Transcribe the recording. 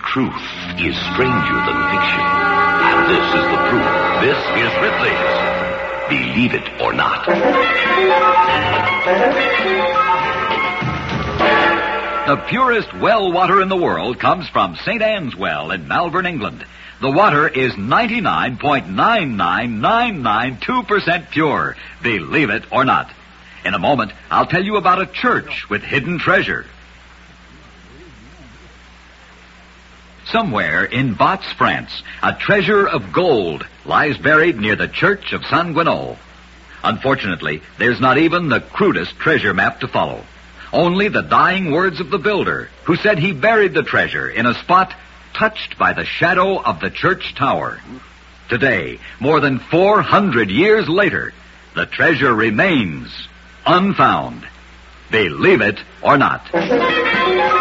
Truth is stranger than fiction. And this is the proof. This is Ripley's Believe It or Not. The purest well water in the world comes from St. Anne's Well in Malvern, England. The water is 99.99992% pure. Believe it or not. In a moment, I'll tell you about a church with hidden treasure. Somewhere in Batz, France, a treasure of gold lies buried near the church of Saint Guineau. Unfortunately, there's not even the crudest treasure map to follow. Only the dying words of the builder, who said he buried the treasure in a spot touched by the shadow of the church tower. Today, more than 400 years later, the treasure remains unfound. Believe it or not.